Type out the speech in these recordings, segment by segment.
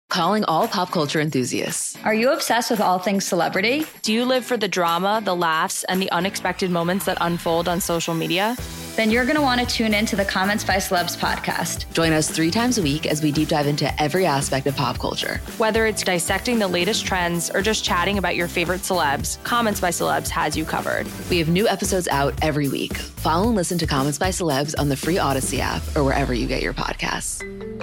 Calling all pop culture enthusiasts. Are you obsessed with all things celebrity? Do you live for the drama, the laughs, and the unexpected moments that unfold on social media? Then you're going to want to tune in to the Comments by Celebs podcast. Join us 3 times a week as we deep dive into every aspect of pop culture. Whether it's dissecting the latest trends or just chatting about your favorite celebs, Comments by Celebs has you covered. We have new episodes out every week. Follow and listen to Comments by Celebs on the free Odyssey app or wherever you get your podcasts.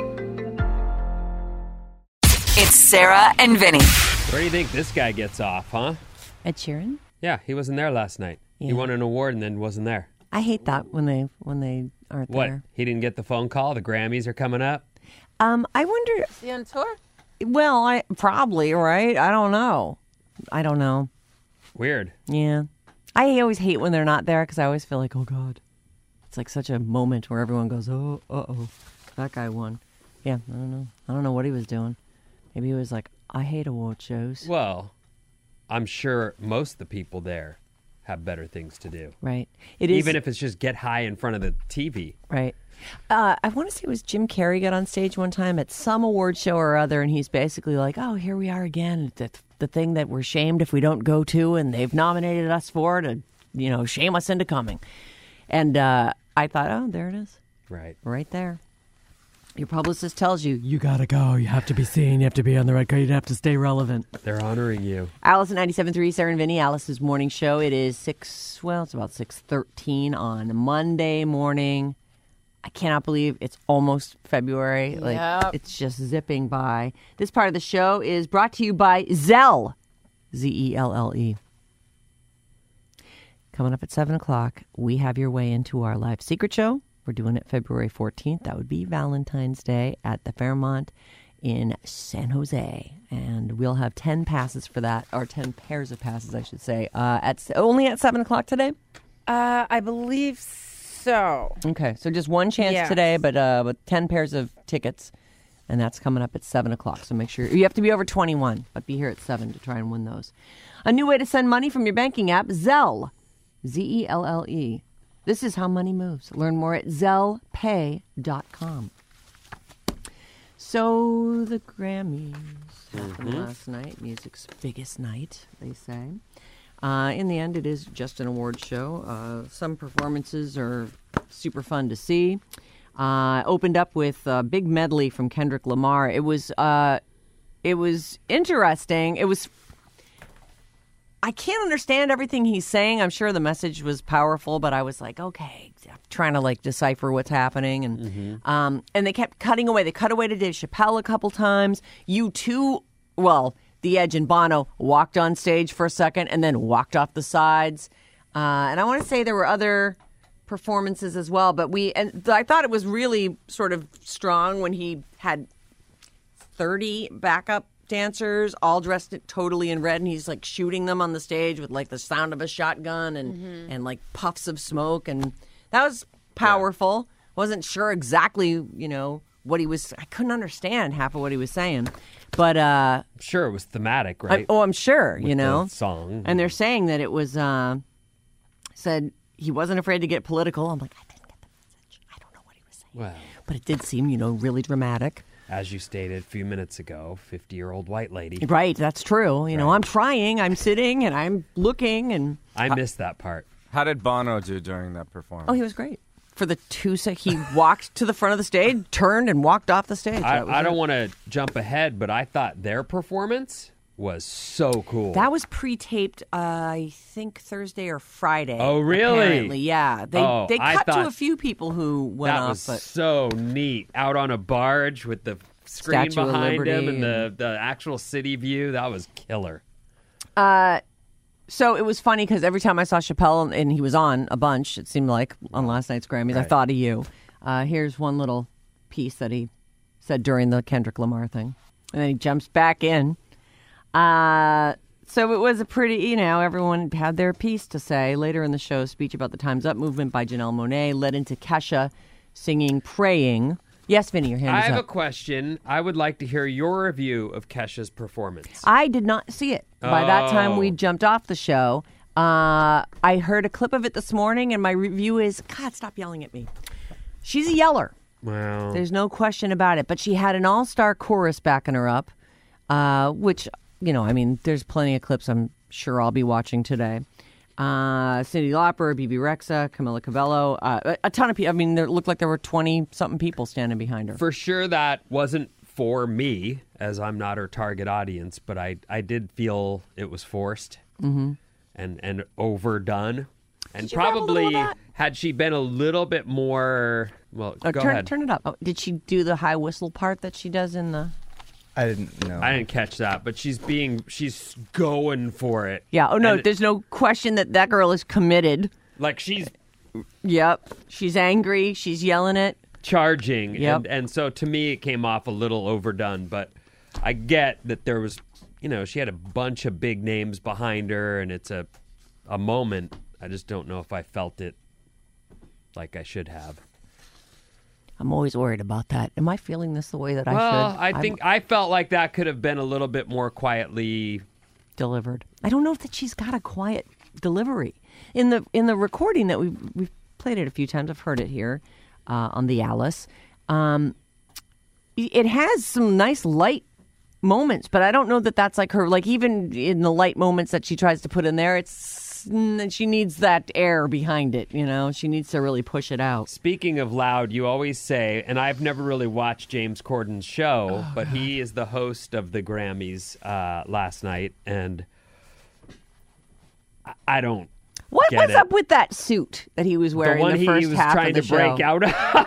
It's Sarah and Vinny. Where do you think this guy gets off, huh? Ed Sheeran? Yeah, he wasn't there last night. Yeah. He won an award and then wasn't there. I hate that when they aren't What? there. He didn't get the phone call? The Grammys are coming up? I wonder. Is he on tour? Well, I probably, right? I don't know. Weird. Yeah. I always hate when they're not there because I always feel like, oh, God. It's like such a moment where everyone goes, oh, uh-oh, that guy won. Yeah, I don't know. I don't know what he was doing. Maybe he was like, I hate award shows. Well, I'm sure most of the people there have better things to do. Right. It is. Even if it's just get high in front of the TV. Right. I want to say it was Jim Carrey got on stage one time at some award show or other, and he's basically like, oh, here we are again. The thing that we're shamed if we don't go to, and they've nominated us for to, shame us into coming. And I thought, oh, there it is. Right. Right there. Your publicist tells you, you got to go. You have to be seen. You have to be on the right. You have to stay relevant. They're honoring you. Alice at 97.3, Sarah and Vinny, Alice's morning show. It is it's about 6:13 on Monday morning. I cannot believe it's almost February. Yep. It's just zipping by. This part of the show is brought to you by Zelle, Zelle. Coming up at 7 o'clock, we have your way into our live secret show. We're doing it February 14th. That would be Valentine's Day at the Fairmont in San Jose. And we'll have 10 passes for that, or 10 pairs of passes, I should say, only at 7 o'clock today? I believe so. Okay, so just one chance today, but 10 pairs of tickets. And that's coming up at 7 o'clock. So make sure you have to be over 21, but be here at 7 to try and win those. A new way to send money from your banking app, Zelle. Zelle. This is how money moves. Learn more at ZellePay.com. So the Grammys happened last night. Music's biggest night, they say. In the end, it is just an award show. Some performances are super fun to see. Opened up with a big medley from Kendrick Lamar. It was interesting. I can't understand everything he's saying. I'm sure the message was powerful, but I was like, okay, trying to decipher what's happening. And and they kept cutting away. They cut away to Dave Chappelle a couple times. U2, The Edge and Bono walked on stage for a second and then walked off the sides. And I want to say there were other performances as well, but I thought it was really sort of strong when he had 30 backup dancers all dressed totally in red, and he's shooting them on the stage with the sound of a shotgun and puffs of smoke, and that was powerful. Wasn't sure exactly what he was. I couldn't understand half of what he was saying, but I'm sure it was thematic, right? I'm sure. With the song, and they're saying that it was said he wasn't afraid to get political. I'm like, I didn't get the message. I don't know what he was saying, but it did seem really dramatic. As you stated a few minutes ago, 50-year-old white lady. Right, that's true. I'm trying, I'm sitting, and I'm looking. And I missed that part. How did Bono do during that performance? Oh, he was great. For the 2 seconds, he walked to the front of the stage, turned, and walked off the stage. I don't want to jump ahead, but I thought their performance was so cool. That was pre-taped, I think, Thursday or Friday. Oh, really? Apparently, yeah. They cut to a few people who went that off. Was but so neat. Out on a barge with the screen Statue of behind him Liberty and the actual city view. That was killer. So it was funny because every time I saw Chappelle, and he was on a bunch, it seemed like, on last night's Grammys, Right. I thought of you. Here's one little piece that he said during the Kendrick Lamar thing. And then he jumps back in. So it was a pretty, everyone had their piece to say. Later in the show, a speech about the Time's Up movement by Janelle Monáe led into Kesha singing Praying. Yes, Vinny, your hand is up. I have a question. I would like to hear your review of Kesha's performance. I did not see it. By that time, we jumped off the show. I heard a clip of it this morning, and my review is, God, stop yelling at me. She's a yeller. Wow. There's no question about it. But she had an all-star chorus backing her up, which, there's plenty of clips I'm sure I'll be watching today. Cyndi Lauper, Bebe Rexha, Camila Cabello, a ton of people. There looked like there were 20-something people standing behind her. For sure that wasn't for me, as I'm not her target audience, but I did feel it was forced and overdone. And probably had she been a little bit more, go ahead. Turn it up. Oh, did she do the high whistle part that she does in the... I didn't know. I didn't catch that, but she's going for it. Yeah. Oh, no, there's no question that girl is committed. Like she's... Yep. She's angry. She's yelling it. Charging. Yep. And so to me, it came off a little overdone, but I get that there was, she had a bunch of big names behind her, and it's a moment. I just don't know if I felt it like I should have. I'm always worried about that. Am I feeling this the way that I should? Well, I think I felt like that could have been a little bit more quietly delivered. I don't know if that she's got a quiet delivery. In the recording that we've played it a few times. I've heard it here on the Alice. It has some nice light moments, but I don't know that that's like her. Like even in the light moments that she tries to put in there, she needs that air behind it, She needs to really push it out. Speaking of loud, you always say, and I've never really watched James Corden's show, but he is the host of the Grammys last night, and I don't What's get it. Up with that suit that he was wearing the first half of the show? he was trying to break out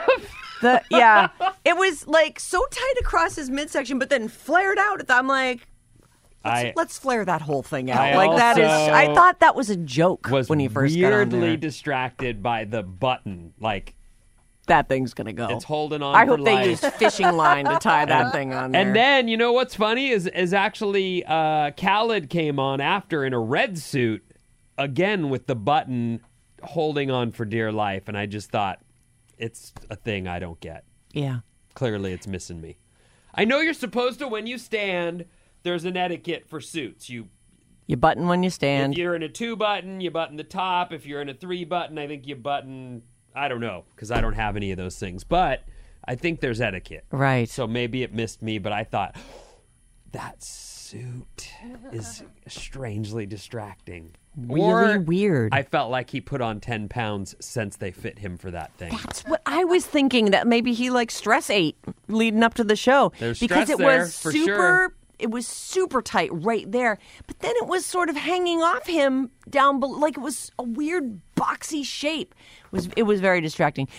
of? It was like so tight across his midsection, but then flared out. I'm like... Let's flare that whole thing out. I thought that was a joke when he first got on there. Weirdly distracted by the button. Like, that thing's going to go. It's holding on I for hope life. they used fishing line to tie that thing on there. And then, what's funny is actually Khaled came on after in a red suit, again with the button holding on for dear life. And I just thought, it's a thing I don't get. Yeah. Clearly it's missing me. I know you're supposed to, when you stand... There's an etiquette for suits. You button when you stand. If you're in a 2-button, you button the top. If you're in a 3-button, I think you button... I don't know, because I don't have any of those things. But I think there's etiquette. Right. So maybe it missed me, but I thought, that suit is strangely distracting. Really weird. I felt like he put on 10 pounds since they fit him for that thing. That's what I was thinking, that maybe he stress ate leading up to the show. There's because stress it there, was for super... sure. It was super tight right there, but then it was sort of hanging off him down below, like it was a weird boxy shape. It was very distracting.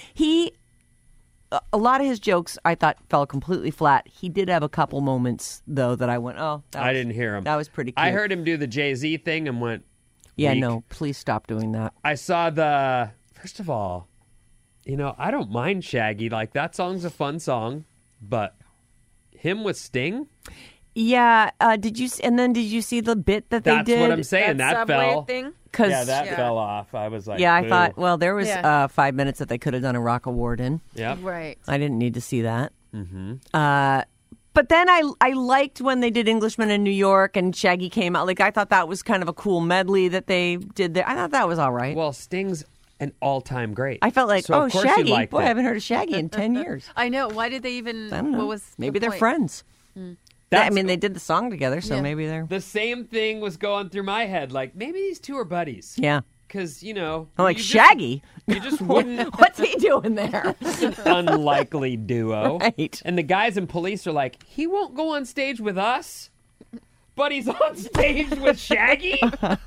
A lot of his jokes I thought fell completely flat. He did have a couple moments though that I went, I didn't hear him. That was pretty cute. I heard him do the Jay-Z thing and went, yeah, weak. no, please stop doing that. I saw first of all, I don't mind Shaggy. Like that song's a fun song, but him with Sting? Yeah, did you see the bit that they did? That's what I'm saying. That fell. Thing? That fell off. I was like, yeah, I boo. thought, well, there was 5 minutes that they could have done a rock award in. Yep. Right. I didn't need to see that. Mm-hmm. But then I liked when they did Englishman in New York and Shaggy came out. Like I thought that was kind of a cool medley that they did there. I thought that was all right. Well, Sting's an all-time great. I felt like, so of course you Shaggy. liked Boy, it. I haven't heard of Shaggy in 10 years. I know. Why did they even... I don't know. What was maybe the they're point? friends. They did the song together, so maybe they're... The same thing was going through my head. Like, maybe these two are buddies. Yeah. Because, I'm like, Shaggy? You just wouldn't... What's he doing there? An unlikely duo. Right. And the guys in Police are like, he won't go on stage with us, but he's on stage with Shaggy?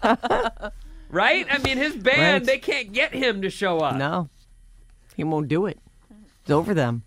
Right? I mean, his band, they can't get him to show up. No. He won't do it. It's over them.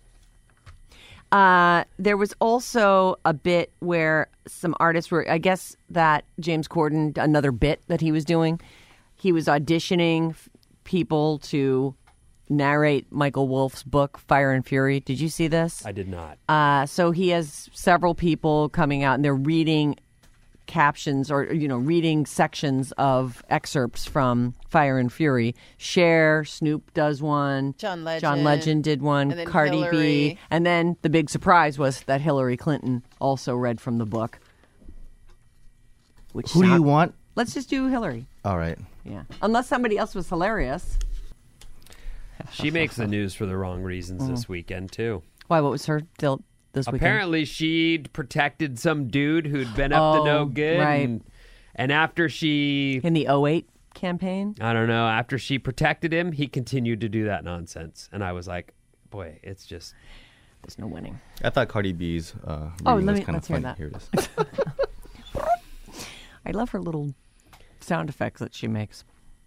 There was also a bit where some artists were, I guess that James Corden, another bit that he was doing, he was auditioning people to narrate Michael Wolff's book, Fire and Fury. Did you see this? I did not. So he has several people coming out and they're reading captions or, reading sections of excerpts from Fire and Fury. Cher, Snoop does one. John Legend did one. And then Cardi Hillary. B. And then the big surprise was that Hillary Clinton also read from the book. Who do you want? Let's just do Hillary. All right. Yeah. Unless somebody else was hilarious. She makes the news for the wrong reasons this weekend, too. Why? What was her deal this weekend? Apparently, she protected some dude who'd been up to no good. Right. And after she... In the 08 campaign? I don't know. After she protected him, he continued to do that nonsense. And I was like, boy, it's just... There's no winning. I thought Cardi B's reading was kind of hear funny. that. Here it is. I love her little sound effects that she makes.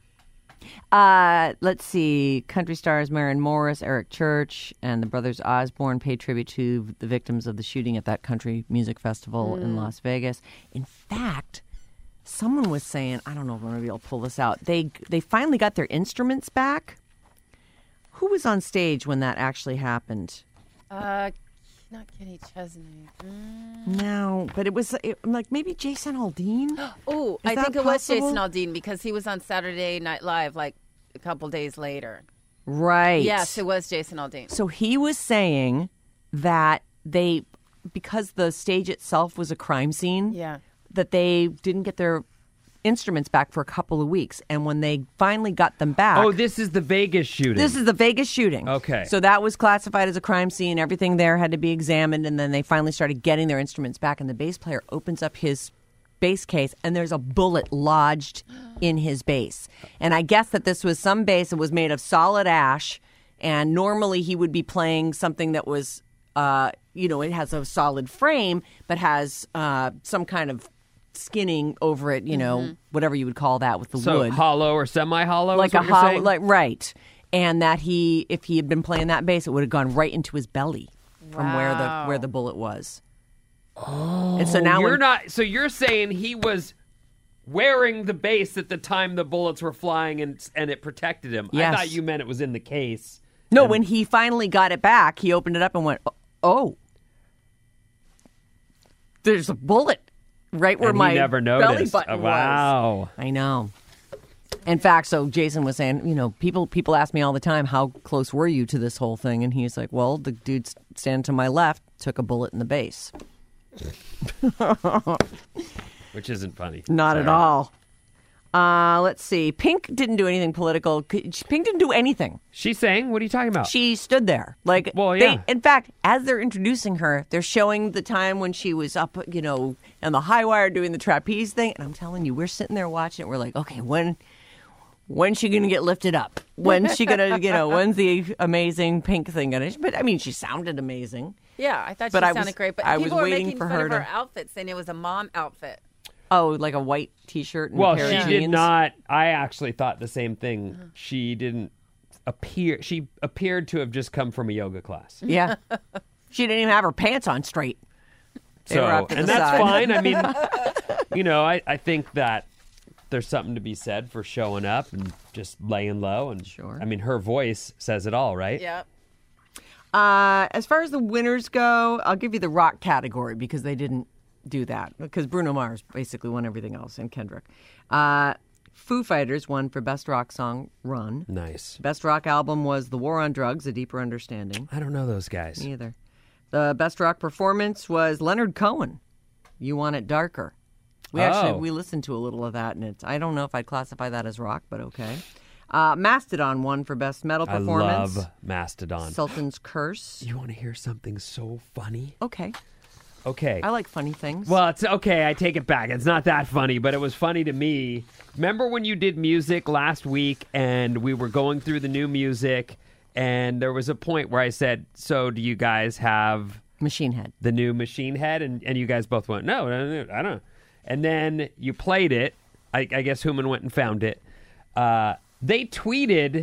Let's see. Country stars Maren Morris, Eric Church, and the brothers Osborne paid tribute to the victims of the shooting at that country music festival in Las Vegas. In fact, someone was saying, I don't know if maybe I'll pull this out. They finally got their instruments back. Who was on stage when that actually happened? Not Kenny Chesney. No, but it was like maybe Jason Aldean. Oh, Is I that think it was possible? Jason Aldean because he was on Saturday Night Live like a couple days later. Right. Yes, it was Jason Aldean. So he was saying that because the stage itself was a crime scene, Yeah. that they didn't get their instruments back for a couple of weeks. And when they finally got them back... Oh, this is the Vegas shooting. This is the Vegas shooting. Okay. So that was classified as a crime scene. Everything there had to be examined. And then they finally started getting their instruments back. And the bass player opens up his bass case, and there's a bullet lodged in his bass. And I guess that this was some bass that was made of solid ash. And normally he would be playing something that was, it has a solid frame, but has some kind of skinning over it, whatever you would call that with the so wood. Hollow or semi-hollow, Like is a what you're hollow, saying? right. And that if he had been playing that bass, it would have gone right into his belly from where the bullet was. Oh. And so now So you're saying he was wearing the bass at the time the bullets were flying and it protected him. Yes. I thought you meant it was in the case. No, when he finally got it back, he opened it up and went, "Oh, there's a bullet right where And my he never belly noticed. button Wow. was." I know. In fact, so Jason was saying, people ask me all the time, how close were you to this whole thing? And he's like, well, the dude standing to my left took a bullet in the base. Which isn't funny. Not at all. Let's see. Pink didn't do anything political. Pink didn't do anything. She sang? What are you talking about? She stood there. Well, yeah. In fact, as they're introducing her, they're showing the time when she was up, on the high wire doing the trapeze thing. And I'm telling you, we're sitting there watching it. We're like, okay, when's she going to get lifted up? When's she going to, when's the amazing Pink thing going to? But, she sounded amazing. Yeah, I thought But she I sounded was- great. But I was people were waiting making for fun her of her to- outfit, saying it was a mom outfit. Oh, like a white T-shirt and a Well, pair she of did jeans? not. I actually thought the same thing. She didn't appear. She appeared to have just come from a yoga class. Yeah. She didn't even have her pants on straight. They were So, up to and the that's side. fine. I mean, I think that there's something to be said for showing up and just laying low. And Sure. I mean, her voice says it all, right? Yep. As far as the winners go, I'll give you the rock category because they didn't do that. Because Bruno Mars basically won everything else, and Kendrick. Foo Fighters won for Best Rock Song, Run. Nice. Best Rock Album was The War on Drugs, A Deeper Understanding. I don't know those guys. Me either. The Best Rock Performance was Leonard Cohen, You Want It Darker. We listened to a little of that, and I don't know if I'd classify that as rock, but okay. Mastodon won for Best Metal Performance. I love Mastodon. Sultan's Curse. You want to hear something so funny? Okay. Okay. I like funny things. Well, it's okay. I take it back. It's not that funny, but it was funny to me. Remember when you did music last week and we were going through the new music and there was a point where I said, so do you guys have Machine Head. the new Machine Head? And you guys both went, no, I don't. And then you played it. I guess Human went and found it. They tweeted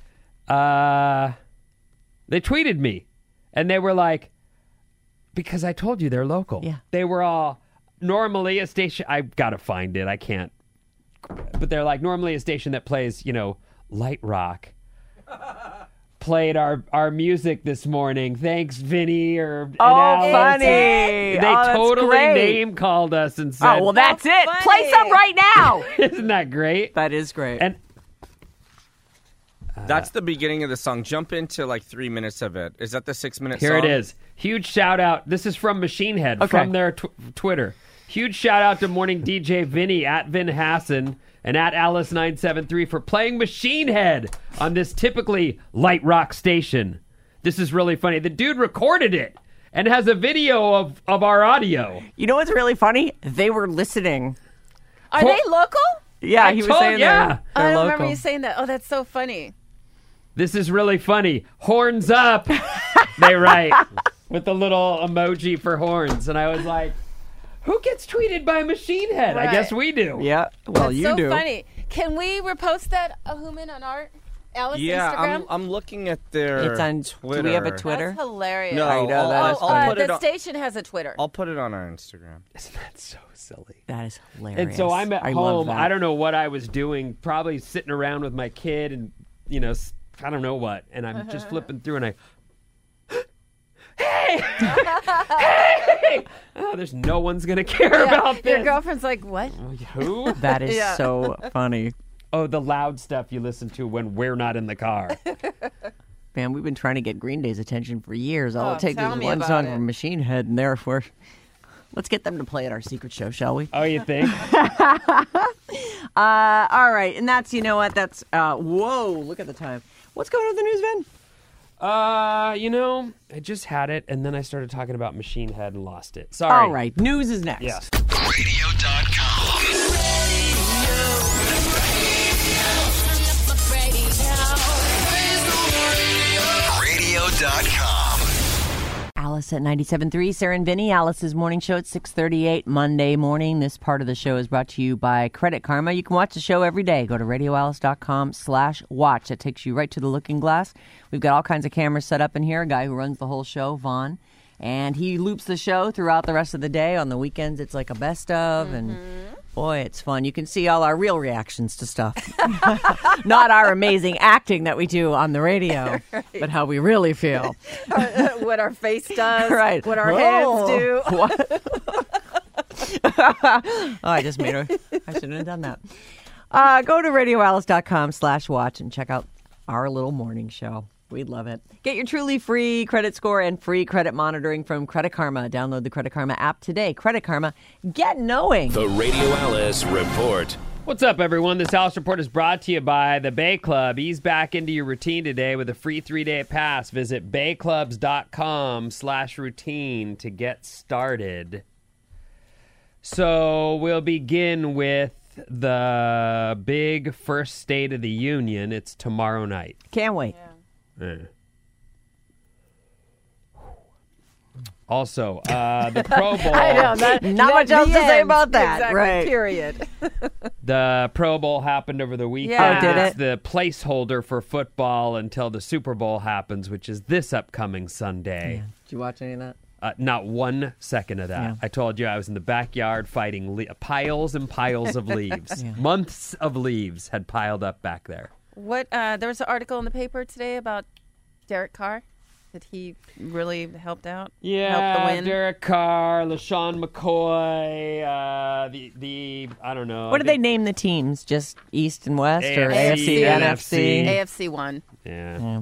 me and they were like, because I told you they're local. Yeah. They were all normally a station. I've got to find it. I can't. But they're like normally a station that plays, light rock. Played our music this morning. Thanks, Vinny. Funny. They That's totally great. name called us and said, Oh, well, that's it. funny. Play some right now. isn't that great? That is great. And That's the beginning of the song. Jump into like 3 minutes of it. Is that the 6 minute song? here it is. Huge shout out. This is from Machine Head Okay. from their Twitter. Huge shout out to morning DJ Vinny at Vin Hassan and at Alice973 for playing Machine Head on this typically light rock station. This is really funny. The dude recorded it and has a video of our audio. You know what's really funny? They were listening. Are they local? Yeah, he was saying yeah. I don't local. remember you saying that. Oh, that's so funny. This is really funny. Horns up, they write, with the little emoji for horns. And I was like, who gets tweeted by Machine Head? Right. I guess we do. Yeah, well, That's you so do. funny. Can we repost that, Ahuman, on our Alice Yeah, Instagram? I'm looking at their It's on Twitter. Do we have a Twitter? That's hilarious. No, I know, that is funny. I'll put it the on, station has a Twitter. I'll put it on our Instagram. Isn't that so silly? That is hilarious. And so I'm at I love home. that. I don't know what I was doing, probably sitting around with my kid and, I don't know what. And I'm just flipping through and hey! Hey! Oh, there's no one's going to care about this. Your girlfriend's like, what? Who? That is so funny. Oh, the loud stuff you listen to when we're not in the car. Man, we've been trying to get Green Day's attention for years. All Oh, it takes tell is me one about song it. from Machine Head, and therefore, let's get them to play at our secret show, shall we? Oh, you think? All right, and that's, you know what, that's, whoa, look at the time. What's going on with the news, Vin? I just had it, and then I started talking about Machine Head and lost it. Sorry. All right, news is next. Yes. Radio.com. Alice at 97.3, Sarah and Vinny, Alice's morning show at 6:38 Monday morning. This part of the show is brought to you by Credit Karma. You can watch the show every day. Go to radioalice.com/watch. That takes you right to the looking glass. We've got all kinds of cameras set up in here. A guy who runs the whole show, Vaughn. And he loops the show throughout the rest of the day. On the weekends, it's like a best of. And boy, it's fun. You can see all our real reactions to stuff. Not our amazing acting that we do on the radio, but how we really feel. What our face does. Right. What our hands do. What? Oh, I just made her. I shouldn't have done that. Go to radioalice.com/watch and check out our little morning show. We'd love it. Get your truly free credit score and free credit monitoring from Credit Karma. Download the Credit Karma app today. Credit Karma, get knowing. The Radio Alice Report. What's up, everyone? This Alice Report is brought to you by the Bay Club. Ease back into your routine today with a free 3-day pass. Visit bayclubs.com/routine to get started. So we'll begin with the big first State of the Union. It's tomorrow night. Can't wait. Also, the Pro Bowl. I know. Not much else to say about that. Exactly, Right. Period. The Pro Bowl happened over the weekend. Yeah. Oh, did It's it? the placeholder for football until the Super Bowl happens, which is this upcoming Sunday. Did you watch any of that? Not 1 second of that. Yeah. I told you I was in the backyard fighting piles and piles of leaves. Months of leaves had piled up back there. What? There was an article in the paper today about Derek Carr. That he really helped out? Helped the win? Derek Carr, LaShawn McCoy, the I don't know. What did they name the teams? Just East and West or AFC, AFC, NFC? AFC won. Yeah.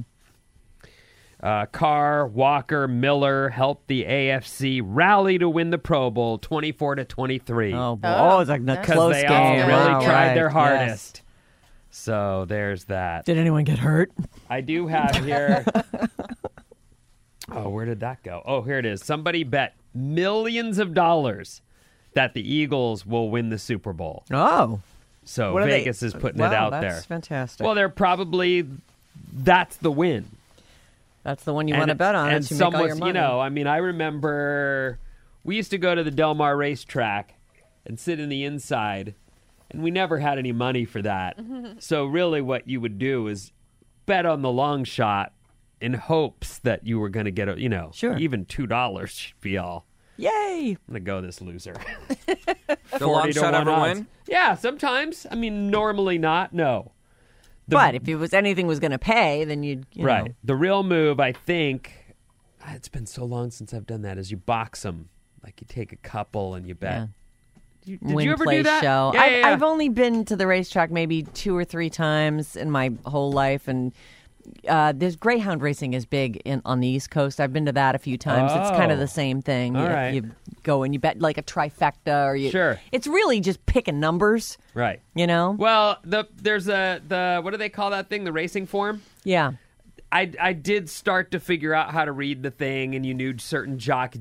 Carr, Walker, Miller helped the AFC rally to win the Pro Bowl 24-23. Oh, boy. Oh, it's like a Because close they game. all really Wow, tried right. their Yes. hardest. So there's that. Did anyone get hurt? I do have here. Oh, where did that go? Oh, here it is. Somebody bet millions of dollars that the Eagles will win the Super Bowl. Oh. So What are Vegas they? is putting Wow, it out that's there. fantastic. Well, they're probably that's the win. That's the one you want to bet on. And to make all your someone's, money. I mean, I remember we used to go to the Del Mar racetrack and sit in the inside, and we never had any money for that. So really what you would do is bet on the long shot in hopes that you were going to get, Sure. even $2 should be all. Yay! I'm going to go this loser. The long shot ever win? Yeah, sometimes. I mean, normally not, no. But if it was anything was going to pay, then you'd, you Right. know. The real move, I think, it's been so long since I've done that, is you box them. Like you take a couple and you bet. Did Win, you ever play, do that? show. Yeah, I've only been to the racetrack maybe 2 or 3 times in my whole life, and There's greyhound racing is big on the East Coast. I've been to that a few times. It's kind of the same thing. All right. You go and you bet like a trifecta, or Sure. It's really just picking numbers, Right. you know. Well, there's the what do they call that thing? The racing form? Yeah. I did start to figure out how to read the thing, and you knew certain jock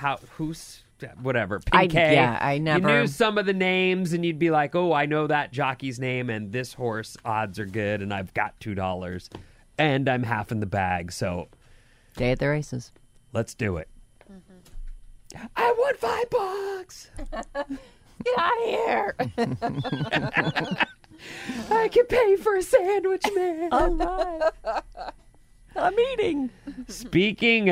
whatever. Piquet. I never. You knew some of the names, and you'd be like, "Oh, I know that jockey's name, and this horse odds are good, and I've got $2, and I'm half in the bag." So, day at the races. Let's do it. Mm-hmm. I won $5. Get out of here. I can pay for a sandwich, man. All right. I'm eating. Speaking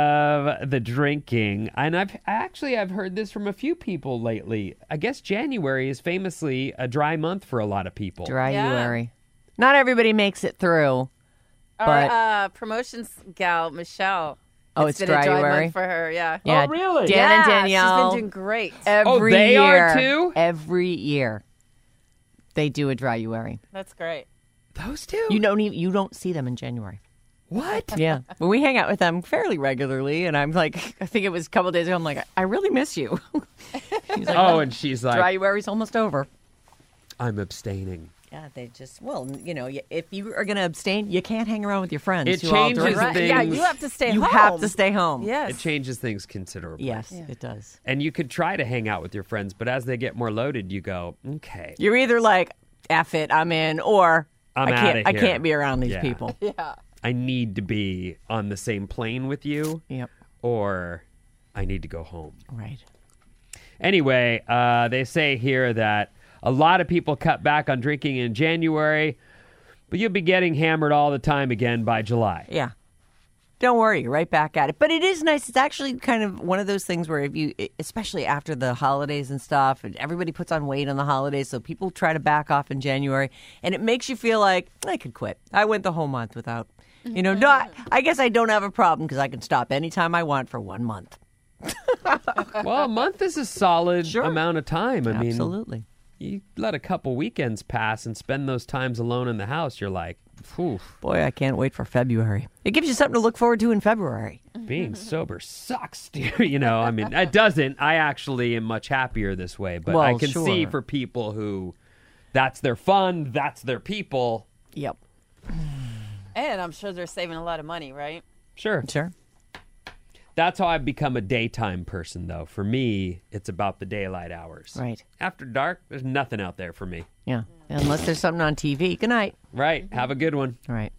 of the drinking, and I've heard this from a few people lately. I guess January is famously a dry month for a lot of people. Dryuary. Not everybody makes it through. But Our promotions gal, Michelle. it's been a dry Dryuary month for her, yeah. Yeah. Oh, really? Dan and Danielle. She's been doing great. Every they year. are too? Every year. They do a Dryuary. That's great. Those two? You don't see them in January. What? Yeah. Well, we hang out with them fairly regularly, and I'm like, I think it was a couple of days ago, I'm like, I really miss you. He's like, And she's like, Dryuary's almost over. I'm abstaining. Yeah, they just, if you are going to abstain, you can't hang around with your friends. It who all changes drink. things. Yeah, you have to stay home. You have to stay home. Yes. It changes things considerably. Yes, it does. And you could try to hang out with your friends, but as they get more loaded, you go, okay. You're either like, F it, I'm in, or I'm outta I here. can't be around these Yeah. people. Yeah. I need to be on the same plane with you, Yep. or I need to go home. Right. Anyway, they say here that a lot of people cut back on drinking in January, but you'll be getting hammered all the time again by July. Yeah. Don't worry, you're right back at it. But it is nice. It's actually kind of one of those things where especially after the holidays and stuff, and everybody puts on weight on the holidays, so people try to back off in January, and it makes you feel like, I could quit. I went the whole month without, I guess I don't have a problem because I can stop anytime I want for 1 month. Well, a month is a solid amount of time. I mean, Absolutely. you let a couple weekends pass and spend those times alone in the house, you're like, phew. Boy, I can't wait for February. It gives you something to look forward to in February. Being sober sucks, dude. I mean, it doesn't. I actually am much happier this way, but I can see for people who that's their fun, that's their people. Yep. And I'm sure they're saving a lot of money, right? Sure. That's how I've become a daytime person, though. For me, it's about the daylight hours. Right. After dark, there's nothing out there for me. Yeah. Unless there's something on TV. Good night. Right. Have a good one. All right.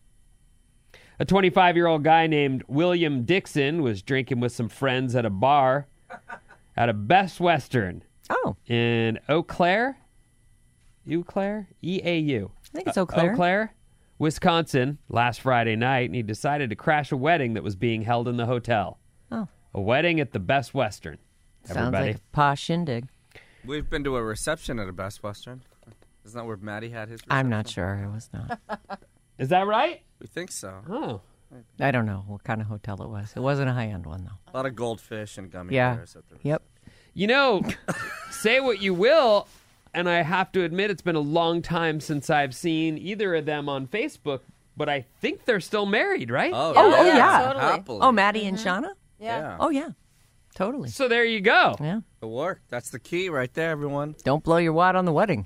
A 25-year-old guy named William Dixon was drinking with some friends at a bar at a Best Western in Eau Claire? E-A-U. I think it's Eau Claire. Eau Claire, Wisconsin, last Friday night, and he decided to crash a wedding that was being held in the hotel. Oh. A wedding at the Best Western. Sounds Everybody. like a posh shindig. We've been to a reception at a Best Western. Isn't that where Maddie had his reception? I'm not sure. I was not. Is that right? We think so. Oh. I don't know what kind of hotel it was. It wasn't a high-end one, though. A lot of goldfish and gummy Yeah. bears. At the Yep. Say what you will, and I have to admit it's been a long time since I've seen either of them on Facebook, but I think they're still married, right? Oh, yeah. Totally. Happily. Oh, Maddie and Shauna? Yeah. Oh, yeah. Totally. So there you go. Yeah. It worked. That's the key right there, everyone. Don't blow your wad on the wedding.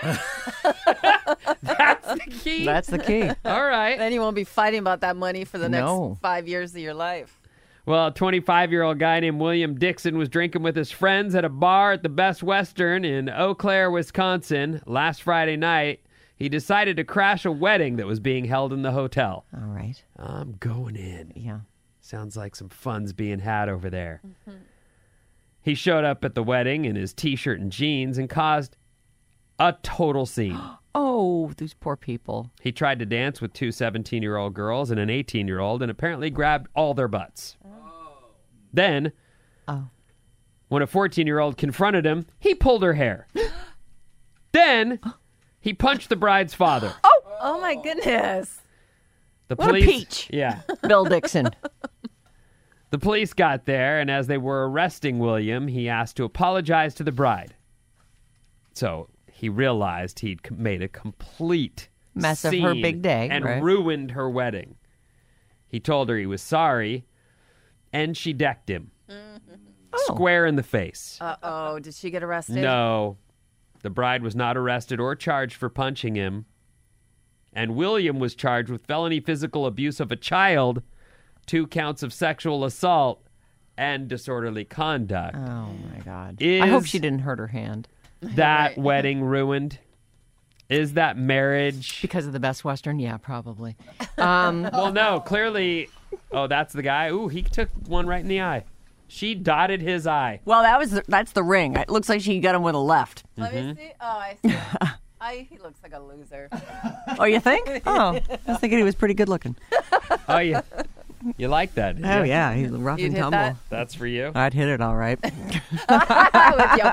That's the key. That's the key. All right. Then you won't be fighting about that money for the next No. 5 years of your life. Well, a 25-year-old guy named William Dixon was drinking with his friends at a bar at the Best Western in Eau Claire, Wisconsin, last Friday night. He decided to crash a wedding that was being held in the hotel. All right. I'm going in. Yeah. Sounds like some fun's being had over there. Mm-hmm. He showed up at the wedding in his T-shirt and jeans and caused a total scene. Oh, these poor people. He tried to dance with two 17-year-old girls and an 18-year-old and apparently grabbed all their butts. Then, when a 14-year-old confronted him, he pulled her hair. Then, he punched the bride's father. Oh my goodness. The What a peach. Yeah. Bill Dixon. The police got there, and as they were arresting William, he asked to apologize to the bride. So he realized he'd made a complete mess of her big day. And right? ruined her wedding. He told her he was sorry, and she decked him. Square in the face. Uh-oh. Did she get arrested? No. The bride was not arrested or charged for punching him. And William was charged with felony physical abuse of a child, 2 counts of sexual assault, and disorderly conduct. Oh, my God. I hope she didn't hurt her hand. That wedding ruined? Is that marriage? Because of the Best Western? Yeah, probably. Well, no. Clearly, that's the guy. Ooh, he took one right in the eye. She dotted his eye. Well, that's the ring. It looks like she got him with a left. Let me see. Oh, I see. He looks like a loser. Oh, you think? Oh, I was thinking he was pretty good looking. Oh, you like that? Oh, yeah. He's rough and tumble. That? That's for you? I'd hit it all right. With your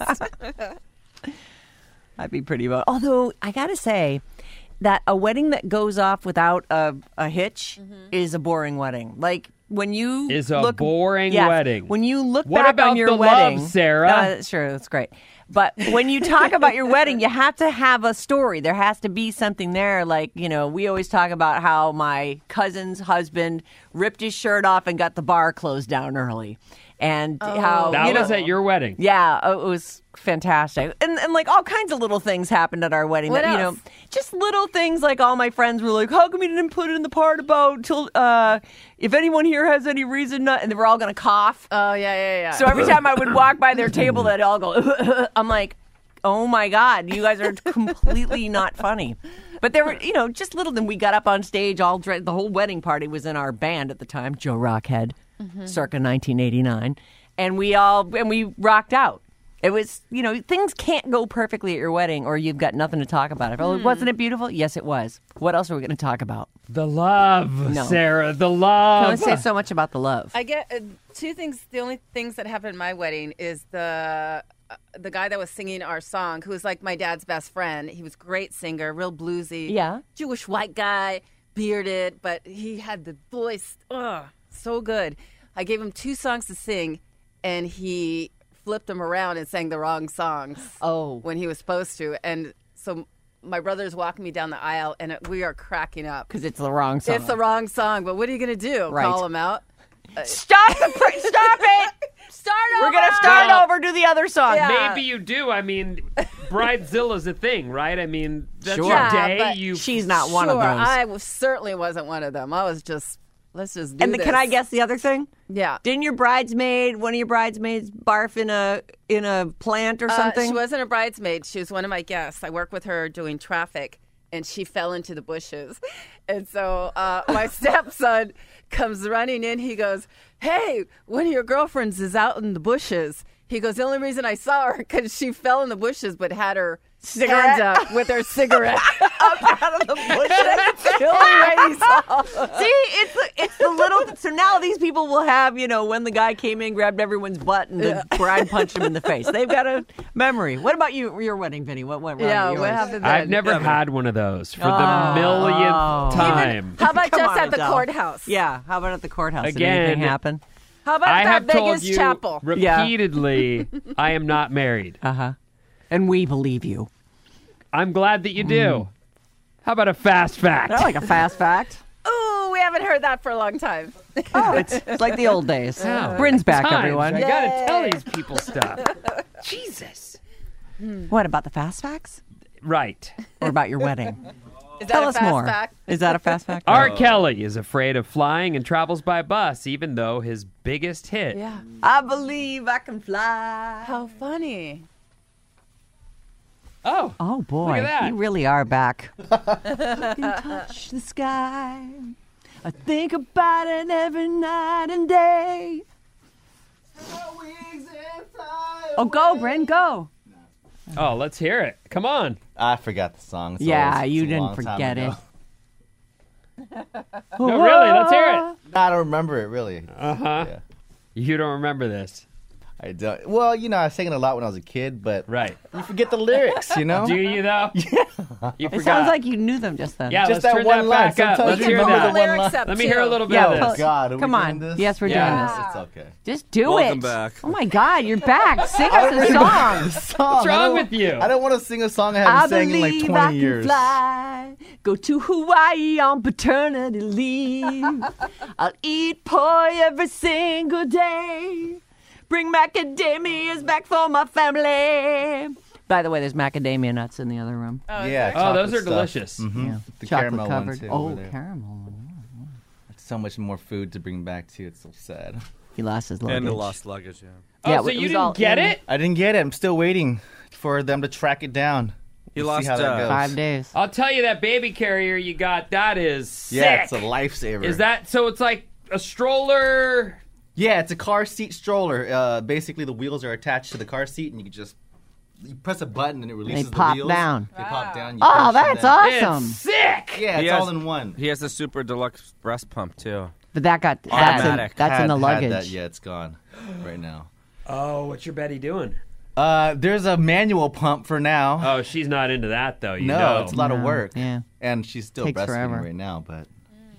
fist. I'd be pretty about. Although, I got to say that a wedding that goes off without a hitch is a boring wedding. Like, when you boring wedding. When you look what back about on your the wedding, love, Sarah? Sure, that's great. But when you talk about your wedding, you have to have a story. There has to be something there. Like, we always talk about how my cousin's husband ripped his shirt off and got the bar closed down early. And how that was at your wedding. Yeah, it was fantastic. And like all kinds of little things happened at our wedding. What that, else? Just little things like all my friends were like, how come you didn't put it in the part about till if anyone here has any reason not, and they were all going to cough. Oh, yeah. So every time I would walk by their table, they'd all go, I'm like, oh my God, you guys are completely not funny. But there were, just little, then we got up on stage, the whole wedding party was in our band at the time, Joe Rockhead. Circa 1989, and we rocked out. It was, things can't go perfectly at your wedding, or you've got nothing to talk about. Wasn't it beautiful? Yes, it was. What else are we going to talk about? The love, Sarah. The love. I don't say so much about the love. I get 2 things. The only things that happened at my wedding is the guy that was singing our song, who was like my dad's best friend. He was a great singer, real bluesy. Yeah. Jewish white guy, bearded, but he had the voice. So good. I gave him 2 songs to sing, and he flipped them around and sang the wrong songs. Oh. When he was supposed to. And so my brother's walking me down the aisle, and we are cracking up. Because it's the wrong song. It's the wrong song, but what are you going to do? Right. Call him out? Stop it! Start over! We're going to start over, do the other song. Yeah. Maybe you do. I mean, Bridezilla's a thing, right? I mean, that's Sure. your day. but She's not one of those. I certainly wasn't one of them. I was just, let's just do And this. can I guess the other thing? Yeah. Didn't one of your bridesmaids barf in a plant or something? She wasn't a bridesmaid. She was one of my guests. I worked with her doing traffic, and she fell into the bushes. And so my stepson comes running in. He goes, hey, one of your girlfriends is out in the bushes. He goes, the only reason I saw her because she fell in the bushes but had her Cigarette? hands up with her cigarette. Up out of the bushes. That's the only way he saw her. See, it's the little. So now these people will have, when the guy came in, grabbed everyone's butt, and the bride punched him in the face. They've got a memory. What about your wedding, Vinny? What went wrong? Yeah, at yours? what happened then? I've never had one of those for the millionth time. How about Come just on, at the Adele. courthaus? Yeah, how about at the courthouse? Did Again, anything happen? How about I that have told Vegas you chapel? repeatedly, I am not married. And we believe you. I'm glad that you do. How about a fast fact? I like a fast fact. Ooh, we haven't heard that for a long time. Oh, it's like the old days. Bryn's back, Times. everyone. I gotta tell these people stuff. Jesus. What about the fast facts? Right. Or about your wedding? Is Tell that a us fast more. fact? Is that a fast fact? R. Kelly is afraid of flying and travels by bus, even though his biggest hit. Yeah. I believe I can fly. How funny. Oh boy, Look at that. you really are back. I can touch the sky. I think about it every night and day. Oh, go, Bryn, go. Oh, let's hear it. Come on. I forgot the song. So Yeah, it's you a didn't long time forget ago. No, really, let's hear it. I don't remember it really. Uh-huh. Yeah. You don't remember this. I don't. Well, I sang it a lot when I was a kid, but Right. you forget the lyrics, Do you, though? Yeah. You It forgot. sounds like you knew them just then. Yeah, Just let's that turn one that line. back up. Sometimes Let's you hear remember that. the one line. Let me hear a little bit Yeah, of Oh, this. God. Are Come we on. doing this? Yes, we're Yeah. doing this. It's okay. Just do Welcome it. back. Oh my God, you're back. Sing us a song. What's wrong with you? I don't want to sing a song I haven't sang in like 20 years. Fly, go to Hawaii on paternity leave. I'll eat poi every single day. Bring macadamias back for my family. By the way, there's macadamia nuts in the other room. Yeah. Oh, those are chocolate stuff. delicious. Mhm. The Chocolate caramel covered. one too. Oh, over there. caramel. So much more food to bring back to you. It's so sad. He lost his luggage. And the lost luggage, yeah. Oh, Yeah, so it you was all didn't get in- it? I didn't get it. I'm still waiting for them to track it down. He We'll see lost, how that goes. 5 days. I'll tell you that baby carrier you got, that is sick. Yeah, it's a lifesaver. Is that, so it's like a stroller? Yeah, it's a car seat stroller. Basically, the wheels are attached to the car seat, and you can just press a button, and it releases the pop wheels. down. They pop down. You Oh, push, and that's then- awesome. It's sick. Yeah, He it's has- all in one. He has the super deluxe breast pump, too. But that's in Automatic. the Had luggage. that. Yeah, it's gone right now. Oh, what's your Betty doing? There's a manual pump for now. Oh, she's not into that, though. You no, know. it's a lot of No, work. yeah. And she's still Takes breastfeeding forever. right now, but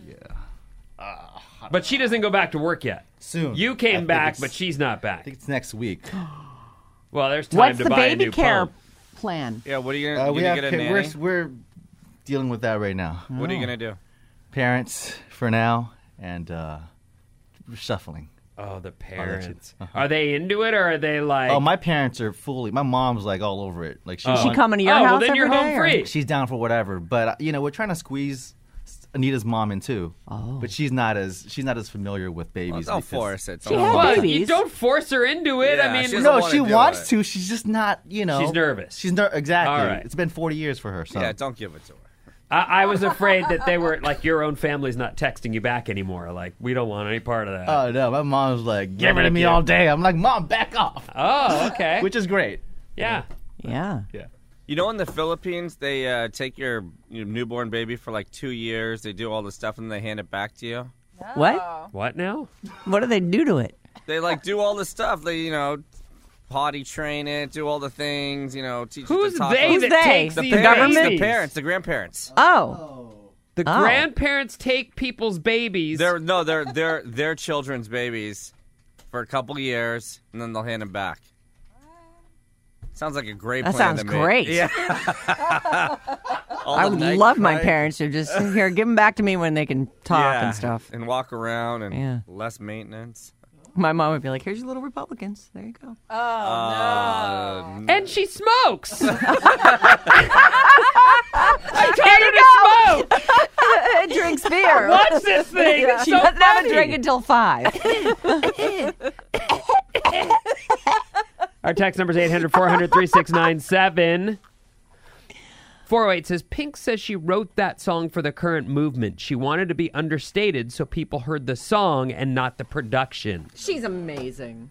But she doesn't go back to work yet. soon. You I came think back, it's- but she's not I back. think it's next week. Well, there's time What's to the buy a baby new care pump. plan? Yeah, what are you going We to have get a ca- nanny? we're dealing with that right now. What are you going to do? Parents for now, and we're shuffling. Oh, the let you- parents. Are they into it, or are they like? Oh, my parents are fully. My mom's like all over it. Like Oh. Is she coming to your Oh, well, house then every you're home day, or- free. She's down for whatever, but we're trying to squeeze Anita's mom in too. Oh. But she's not as familiar with Well, babies. don't because- force it. She had Well, babies. you don't force her into it. Yeah, I mean, she doesn't No, wanna she do wants it. to. She's just not. she's nervous. She's exactly. All right. It's been 40 years for her. So. Yeah, don't give it to her. I was afraid that they were like, your own family's not texting you back anymore. Like, we don't want any part of that. Oh no, my mom's like Give giving it to me to you. all day. I'm like, Mom, back off. Oh, okay. Which is great. Yeah. Yeah. You know, in the Philippines, they take your newborn baby for like 2 years. They do all the stuff and they hand it back to you. What? What now? What do they do to it? They like do all the stuff. They, potty train it, do all the things, teach Who's it to talk. they Who's that they? takes The these parents, babies? the parents, the grandparents. Oh. The Oh. grandparents take people's babies. They're children's babies for a couple years, and then they'll hand them back. Sounds like a great That plan sounds to me. great. Yeah. I would love my parents to just here give them back to me when they can talk Yeah, and stuff. and walk around and Yeah. less maintenance. My mom would be like, "Here's your little Republicans. There you go." and she smokes. I Here taught her to smoke. Drinks beer. Watch this thing. It's She so doesn't have a funny. drink until 5. Our text number is 800-400-3697. 408 says, Pink says she wrote that song for the current movement. She wanted to be understated so people heard the song and not the production. She's amazing.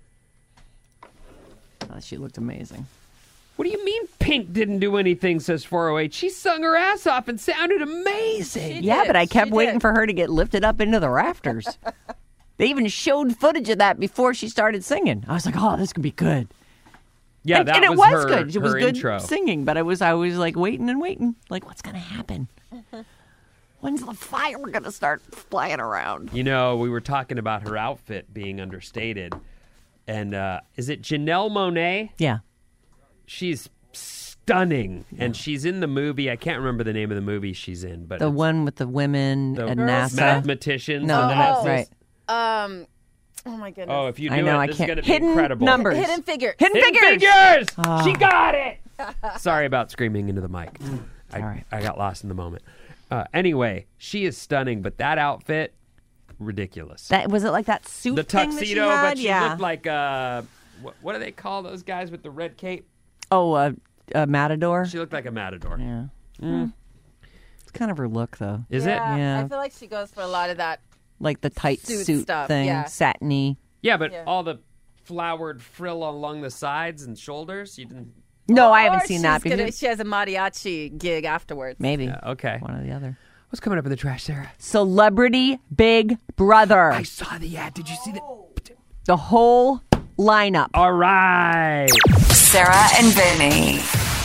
Oh, she looked amazing. What do you mean Pink didn't do anything, says 408? She sung her ass off and sounded amazing. Yeah, but I kept She waiting did. for her to get lifted up into the rafters. They even showed footage of that before she started singing. I was like, "Oh, this could be good." Yeah, and, that and it was was her, good. It was her good intro. singing, but I was like waiting and waiting. Like, what's gonna happen? When's the fire gonna start flying around? You know, we were talking about her outfit being understated. And is it Janelle Monáe? Yeah. She's stunning. And she's in the movie. I can't remember the name of the movie she's in. But The it's one with the women the at Girls NASA. mathematicians. No, and that's that's right. Oh my goodness. Oh, if you do I know, it, I this is can't. going to be Hidden incredible. numbers. Hidden Figure. Hidden Hidden figures. Figures! She got it! Sorry about screaming into the mic. All right. I got lost in the moment. Anyway, she is stunning, but that outfit, ridiculous. That was it. Like that suit The thing that she tuxedo, had? but she yeah. looked like, what do they call those guys with the red cape? Oh, Matador. She looked like a matador. Yeah. It's kind of her look, though. Is it? Yeah. I feel like she goes for a lot of that. Like the tight Suit suit stuff, thing, yeah. satiny. Yeah, but Yeah. all the flowered frill along the sides and shoulders, you didn't... No, I Or haven't seen that. she's gonna- Because she has a mariachi gig afterwards. maybe Yeah, okay. one or the other. What's coming up in the trash, Sarah? Celebrity Big Brother. I saw the ad. Did you see that? The whole lineup. All right. Sarah and Vinny.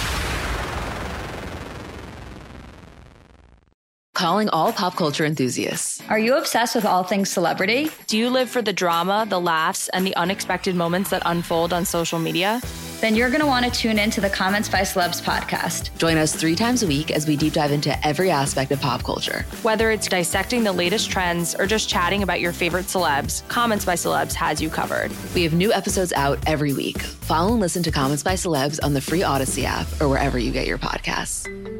Calling all pop culture enthusiasts. Are you obsessed with all things celebrity? Do you live for the drama, the laughs, and the unexpected moments that unfold on social media? Then you're going to want to tune in to the Comments by Celebs podcast. Join us 3 times a week as we deep dive into every aspect of pop culture. Whether it's dissecting the latest trends or just chatting about your favorite celebs, Comments by Celebs has you covered. We have new episodes out every week. Follow and listen to Comments by Celebs on the free Odyssey app or wherever you get your podcasts.